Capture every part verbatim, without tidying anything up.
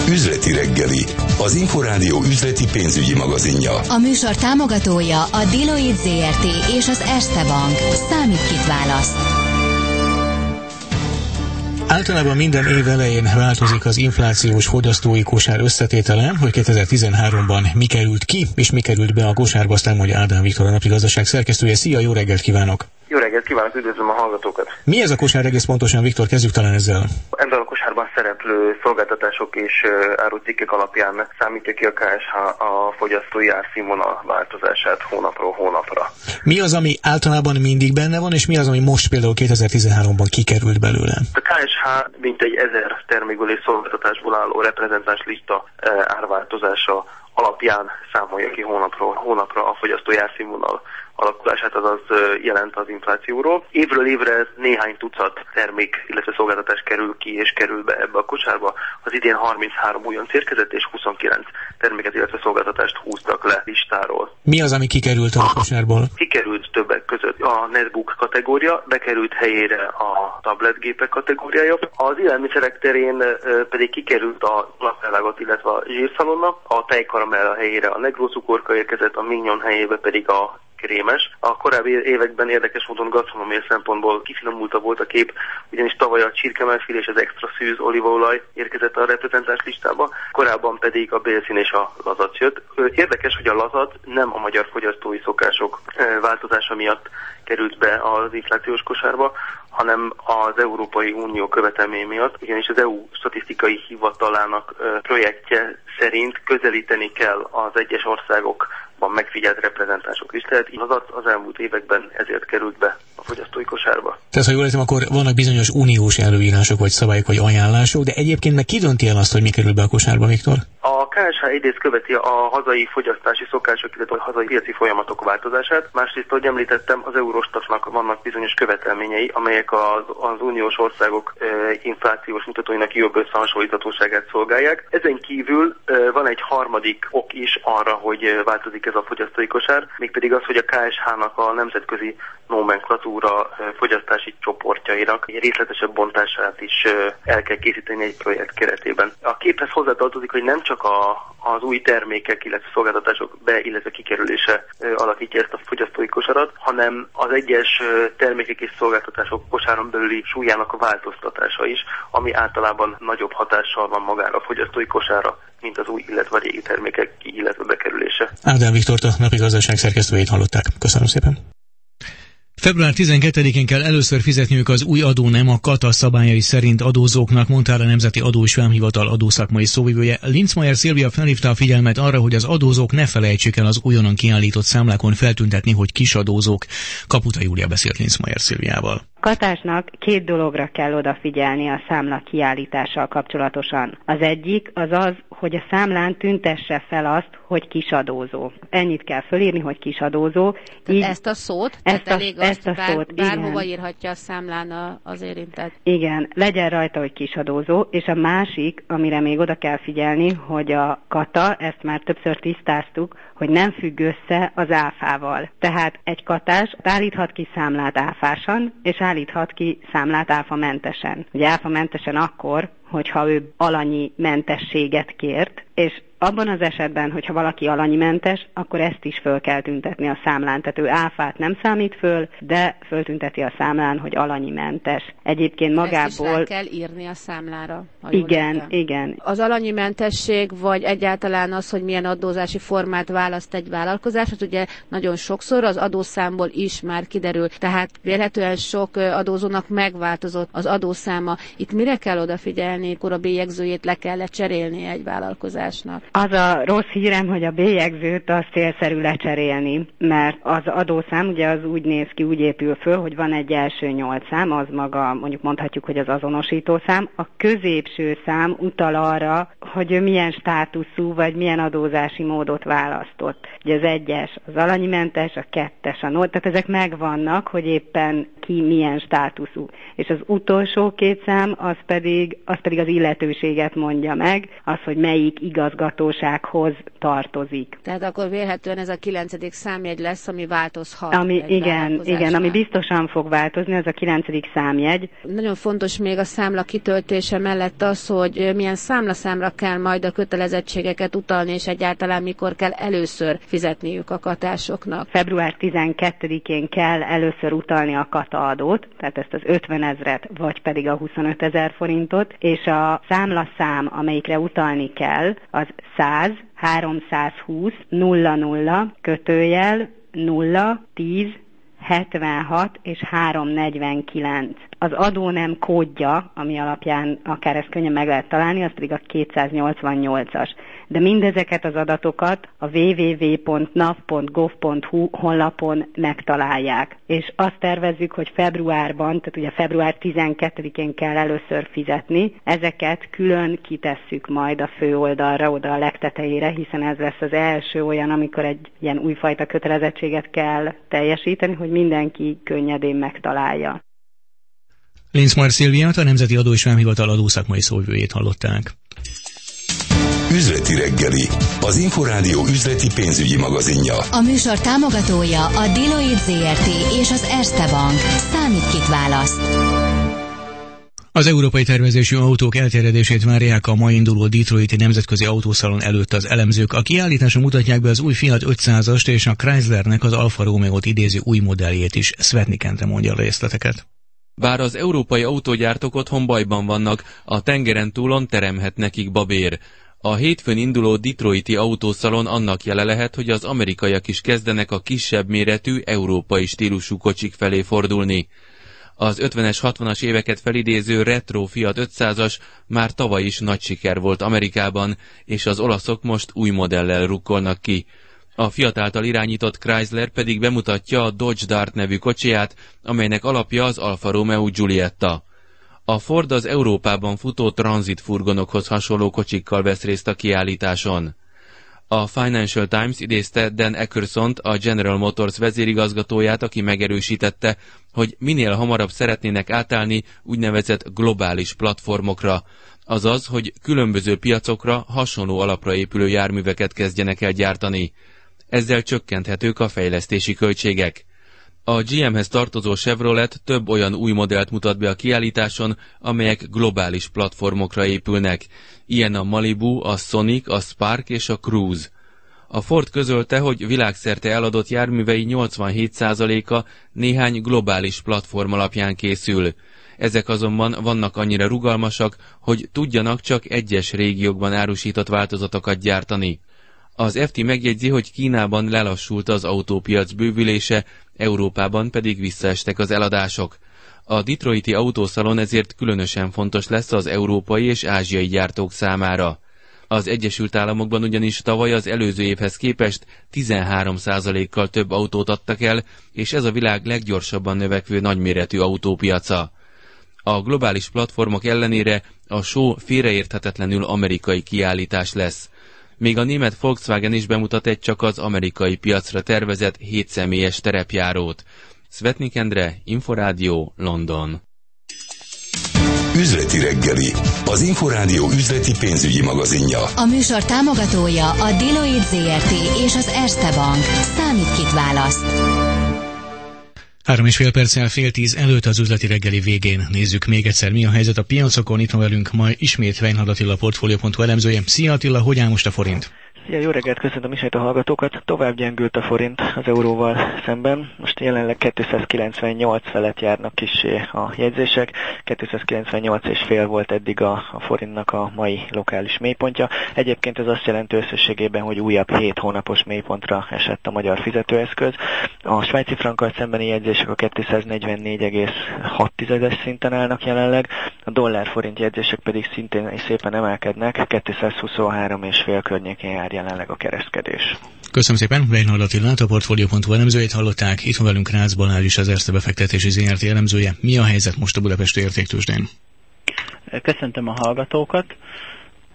Üzleti reggeli, az Inforádió üzleti pénzügyi magazinja. A műsor támogatója a Deloitte zé er té és az Erste Bank. Számít, kit választ. Általában minden év elején változik az inflációs fogyasztói kosár összetétele, hogy kétezer-tizenháromban mi került ki, és mi került be a kosárba, aztán mondja Ádám Viktor, a Napi Gazdaság szerkesztője. Szia, jó reggelt kívánok! Jó reggelt kívánok, üdvözlöm a hallgatókat! Mi ez a kosár egész pontosan, Viktor? Kezdjük talán ezzel. Ebben a kosárban szereplő szolgáltatások és árucikkek alapján számítja ki a ká es há a fogyasztói árszínvonal változását hónapról hónapra. Mi az, ami általában mindig benne van, és mi az, ami most például kétezer-tizenháromban kikerült belőle? A ká es há mintegy ezer termékből és szolgáltatásból álló reprezentáns lista árváltozása alapján számolja ki hónapról hónapra a fogyasztói árszínvonal alakulását, azaz jelent az inflációról. Évről évre néhány tucat termék, illetve szolgáltatás kerül ki és kerül be ebbe a kosárba. Az idén harminchárom újonc érkezett, és huszonkilenc terméket, illetve szolgáltatást húztak le listáról. Mi az, ami kikerült a kosárból? Kikerült többek között a netbook kategória, bekerült helyére a tabletgépek kategóriája. Az élelmiszerek terén pedig kikerült a lapfelvágott, illetve a zsírszalonna, a tejkaramell helyére a negró cukorka érkezett, a mignon helyébe pedig a krémes. A korábbi években érdekes módon gasztronómiai szempontból kifinomultabb volt a kép, ugyanis tavaly a csirkemelfél és az extra szűz olívaolaj érkezett a reprezentáns listába, korábban pedig a bélszín és a lazac jött. Érdekes, hogy a lazac nem a magyar fogyasztói szokások változása miatt került be az inflációs kosárba, hanem az Európai Unió követelmény miatt, ugyanis az é u statisztikai hivatalának projektje szerint közelíteni kell az egyes országokban megfigyelt reprezentánsok listáját, így az az elmúlt években ezért került be a fogyasztói kosárba. Tehát, ha jól értem, akkor vannak bizonyos uniós előírások, vagy szabályok, vagy ajánlások, de egyébként meg ki dönti el azt, hogy mi kerül be a kosárba, Viktor? A ká es há egyrészt követi a hazai fogyasztási szokások, illetve a hazai piaci folyamatok változását. Másrészt, ahogy említettem, az Eurostatnak vannak bizonyos követelményei, amelyek az, az uniós országok e, inflációs mutatóinak jobb összehasonlíthatóságát szolgálják. Ezen kívül e, van egy harmadik ok is arra, hogy e, változik ez a fogyasztói kosár, mégpedig az, hogy a ká es há-nak a nemzetközi nomenklatúra e, fogyasztási csoportjainak egy részletesebb bontását is e, el kell készíteni egy projekt keretében. A képhez hozzátartozik, hogy nem csak a, az új termékek, illetve szolgáltatások be, illetve kikerülése e, alakítja ezt a fogyasztói kosarat, hanem az egyes e, termékek és szolgáltatások kosáron belüli súlyának a változtatása is, ami általában nagyobb hatással van magára a fogyasztói kosára, mint az új, illetve régi termékek ki, illetve bekerülése. Ádám Viktort, a Napi Gazdaság szerkesztőjét hallották. Köszönöm szépen. február tizenkettedikén kell először fizetniük az új adónem a Kata szabályai szerint adózóknak, mondta a Nemzeti Adó és Vámhivatal adószakmai szóvivője. Linczmayer Szilvia felhívta a figyelmet arra, hogy az adózók ne felejtsék el az újonnan kiállított számlákon feltüntetni, hogy kisadózók. Kaputa Júlia beszélt Linczmayer Szilviával. Katásnak két dologra kell odafigyelni a számla kiállítással kapcsolatosan. Az egyik az az, hogy a számlán tüntesse fel azt, hogy kisadózó. Ennyit kell fölírni, hogy kisadózó. Így ezt a szót? Ezt a, elég ezt azt, a bár, szót, bárhova igen. írhatja a számlán az érintett. Igen, legyen rajta, hogy kisadózó, és a másik, amire még oda kell figyelni, hogy a Kata, ezt már többször tisztáztuk, hogy nem függ össze az áfával. Tehát egy katás állíthat ki számlát áfásan, és állíthat ki számlát áfamentesen. Ugye áfamentesen akkor, hogyha ő alanyi mentességet kért, és abban az esetben, hogyha valaki alannymentes, akkor ezt is föl kell tüntetni a számlán. Tehát ő áfát nem számít föl, de föltünteti a számlán, hogy alanymentes. Egyébként magából... Ezt is rá kell írni a számlára. Igen, értem. igen. Az alanymentesség, vagy egyáltalán az, hogy milyen adózási formát választ egy vállalkozás, hát ugye nagyon sokszor az adószámból is már kiderül. Tehát vélhetően sok adózónak megváltozott az adószáma. Itt mire kell odafigyelni, akkor a bélyegzőjét le kell lecserélni egy vállalkozásnak? Az a rossz hírem, hogy a bélyegzőt az célszerű lecserélni, mert az adószám ugye az úgy néz ki, úgy épül föl, hogy van egy első nyolc szám, az maga, mondjuk mondhatjuk, hogy az azonosítószám. A középső szám utal arra, hogy ő milyen státuszú, vagy milyen adózási módot választott. Ugye az egyes az alanymentes, a kettes a nulla, tehát ezek megvannak, hogy éppen ki milyen státuszú. És az utolsó két szám az pedig, az pedig az illetőséget mondja meg, az, hogy melyik igazgatósághoz tartozik. Tehát akkor vélhetően ez a kilencedik számjegy lesz, ami változhat. Ami, igen, igen, ami biztosan fog változni, az a kilencedik számjegy. Nagyon fontos még a számla kitöltése mellett az, hogy milyen számlaszámra kell majd a kötelezettségeket utalni, és egyáltalán mikor kell először fizetniük a katásoknak. február tizenkettedikén kell először utalni a kataadót, tehát ezt az ötven ezret, vagy pedig a huszonöt ezer forintot, és a számlaszám, amelyikre utalni kell, az száz háromszázhúsz nulla nulla kötőjel nulla tíz hetvenhat és háromszáznegyvenkilenc. Az adónem kódja, ami alapján akár ezt könnyen meg lehet találni, az pedig a kétszáznyolcvannyolcas. De mindezeket az adatokat a double-u double-u double-u pont nav pont gov pont hu honlapon megtalálják. És azt tervezzük, hogy februárban, tehát ugye február tizenkettedikén kell először fizetni, ezeket külön kitesszük majd a főoldalra, oda a legtetejére, hiszen ez lesz az első olyan, amikor egy ilyen újfajta kötelezettséget kell teljesíteni, hogy mindenki könnyedén megtalálja. Linzmar Szilviát, a Nemzeti Adó és Vámhivatal adószakmai szóvivőjét hallották. Üzleti reggeli, az Inforádió üzleti pénzügyi magazinja. A műsor támogatója a Deloitte zé er té és az Erste Bank. Számít, kit választ. Az európai tervezésű autók elterjedését várják a ma induló Detroiti Nemzetközi Autószalon előtt az elemzők. A kiállításon mutatják be az új Fiat ötszázast és a Chryslernek az Alfa Romeo-t idéző új modelljét is. Svetnik Endre mondja a részleteket. Bár az európai autógyártók otthon bajban vannak, a tengeren túlon teremhet nekik babér. A hétfőn induló Detroiti autószalon annak jele lehet, hogy az amerikaiak is kezdenek a kisebb méretű, európai stílusú kocsik felé fordulni. Az ötvenes, hatvanas éveket felidéző retro Fiat ötszázas már tavaly is nagy siker volt Amerikában, és az olaszok most új modellel rukkolnak ki. A Fiat által irányított Chrysler pedig bemutatja a Dodge Dart nevű kocsiját, amelynek alapja az Alfa Romeo Giulietta. A Ford az Európában futó tranzit furgonokhoz hasonló kocsikkal vesz részt a kiállításon. A Financial Times idézte Dan Eckersont, a General Motors vezérigazgatóját, aki megerősítette, hogy minél hamarabb szeretnének átállni úgynevezett globális platformokra, azaz, hogy különböző piacokra hasonló alapra épülő járműveket kezdjenek el gyártani. Ezzel csökkenthetők a fejlesztési költségek. A gé emhez tartozó Chevrolet több olyan új modellt mutat be a kiállításon, amelyek globális platformokra épülnek. Ilyen a Malibu, a Sonic, a Spark és a Cruze. A Ford közölte, hogy világszerte eladott járművei nyolcvanhét százaléka néhány globális platform alapján készül. Ezek azonban vannak annyira rugalmasak, hogy tudjanak csak egyes régiókban árusított változatokat gyártani. Az ef té megjegyzi, hogy Kínában lelassult az autópiac bővülése, Európában pedig visszaestek az eladások. A Detroiti autószalon ezért különösen fontos lesz az európai és ázsiai gyártók számára. Az Egyesült Államokban ugyanis tavaly az előző évhez képest tizenhárom százalékkal több autót adtak el, és ez a világ leggyorsabban növekvő nagyméretű autópiaca. A globális platformok ellenére a show félreérthetetlenül amerikai kiállítás lesz. Még a német Volkswagen is bemutat egy csak az amerikai piacra tervezett hétszemélyes terepjárót. Svetnik Endre, Inforádió, London. Üzleti reggeli, az Inforádió üzleti pénzügyi magazinja. A műsor támogatója a Deloitte zé er té és az Erste Bank. Számít, kit választ. Három és fél perccel fél tíz előtt az üzleti reggeli végén nézzük még egyszer, mi a helyzet a piacokon. Itt van velünk ma ismét Weinhard Attila, Portfolio pont hu elemzője. Szia Attila, hogy áll most a forint? Szia, jó reggelt, köszöntöm ismét a hallgatókat. Tovább gyengült a forint az euróval szemben. Most jelenleg kétszázkilencvennyolc felett járnak kissé a jegyzések. kétszázkilencvennyolc és fél volt eddig a, a forintnak a mai lokális mélypontja. Egyébként ez azt jelenti összességében, hogy újabb hét hónapos mélypontra esett a magyar fizetőeszköz. A svájci frankkal szembeni jegyzések a kétszáznegyvennégy egész hat szinten állnak jelenleg. A dollár forint jegyzések pedig szintén szépen emelkednek, kétszázhuszonhárom és fél környékén jár jelenleg a kereskedés. Köszönöm szépen, Weinhard Attilát, a Portfolio pont hu elemzőjét hallották. Itt van velünk Rácz Balázs is, az Erste befektetési zé er té elemzője. Mi a helyzet most a budapesti értéktőzsdén? Köszöntöm a hallgatókat.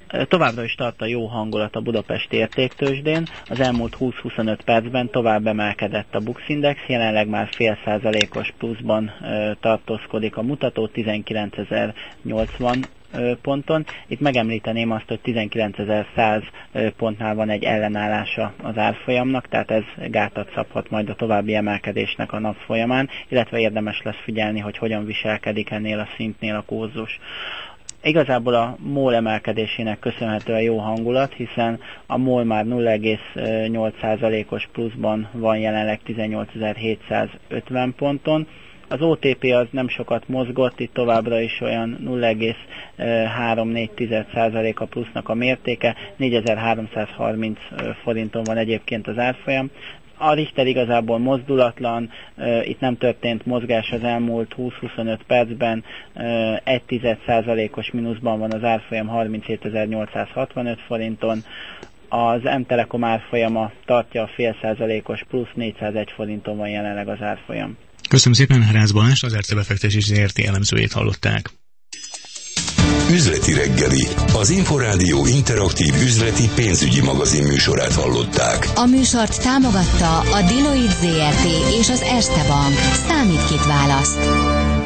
Továbbra is tart a jó hangulat a budapesti értéktőzsdén. Az elmúlt húsz-huszonöt percben tovább emelkedett a Bux Index, jelenleg már fél százalékos pluszban tartózkodik a mutató tizenkilencezer-nyolcvan ponton. Itt megemlíteném azt, hogy tizenkilencezer-száz pontnál van egy ellenállása az árfolyamnak, tehát ez gátat szabhat majd a további emelkedésnek a nap folyamán, illetve érdemes lesz figyelni, hogy hogyan viselkedik ennél a szintnél a kurzus. Igazából a MOL emelkedésének köszönhető a jó hangulat, hiszen a MOL már nulla egész nyolc százalékos pluszban van jelenleg tizennyolcezer-hétszázötven ponton. Az o té pé az nem sokat mozgott, itt továbbra is olyan nulla egész három-négy százalék a plusznak a mértéke, négyezer-háromszázharminc forinton van egyébként az árfolyam. A Richter igazából mozdulatlan, itt nem történt mozgás az elmúlt húsz-huszonöt percben, egy tized százalékos mínuszban van az árfolyam harminchétezer-nyolcszázhatvanöt forinton, az M-Telekom árfolyama tartja a fél százalékos plusz, négyszázegy forinton van jelenleg az árfolyam. Köszönöm szépen, Rácz Balázs, az Erste Befektetési zé er té elemzőjét hallották. Üzleti reggeli, az Inforádió interaktív üzleti pénzügyi magazin műsorát hallották. A műsort támogatta a Deloitte zé er té és az Erste Bank. Számít, kit választ.